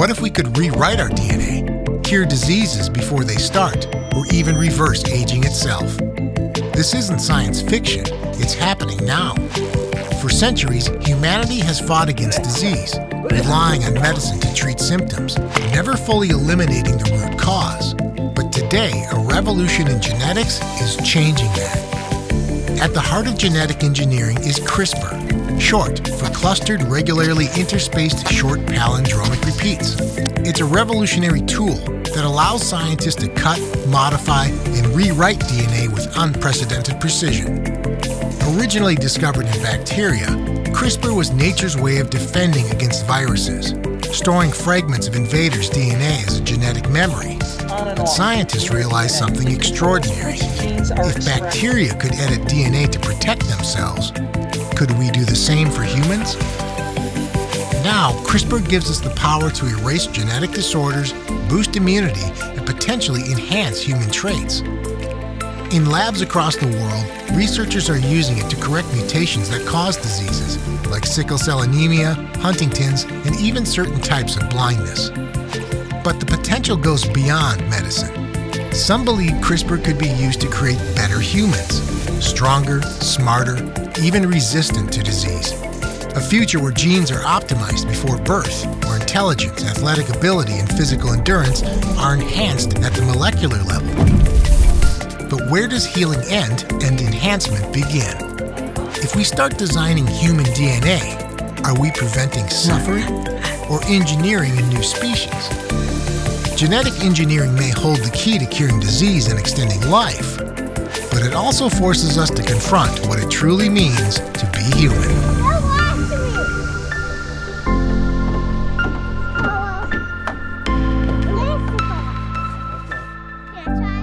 What if we could rewrite our DNA, cure diseases before they start, or even reverse aging itself? This isn't science fiction, it's happening now. For centuries, humanity has fought against disease, relying on medicine to treat symptoms, never fully eliminating the root cause. But today, a revolution in genetics is changing that. At the heart of genetic engineering is CRISPR, short for Clustered Regularly Interspaced Short Palindromic Repeats. It's a revolutionary tool that allows scientists to cut, modify, and rewrite DNA with unprecedented precision. Originally discovered in bacteria, CRISPR was nature's way of defending against viruses, storing fragments of invaders' DNA as a genetic memory. But scientists realized something extraordinary. If bacteria could edit DNA to protect themselves, could we do the same for humans? Now, CRISPR gives us the power to erase genetic disorders, boost immunity, and potentially enhance human traits. In labs across the world, researchers are using it to correct mutations that cause diseases, like sickle cell anemia, Huntington's, and even certain types of blindness. But the potential goes beyond medicine. Some believe CRISPR could be used to create better humans, stronger, smarter, even resistant to disease. A future where genes are optimized before birth, where intelligence, athletic ability, and physical endurance are enhanced at the molecular level. But where does healing end and enhancement begin? If we start designing human DNA, are we preventing suffering or engineering a new species? Genetic engineering may hold the key to curing disease and extending life, but it also forces us to confront what it truly means to be human. Yeah, try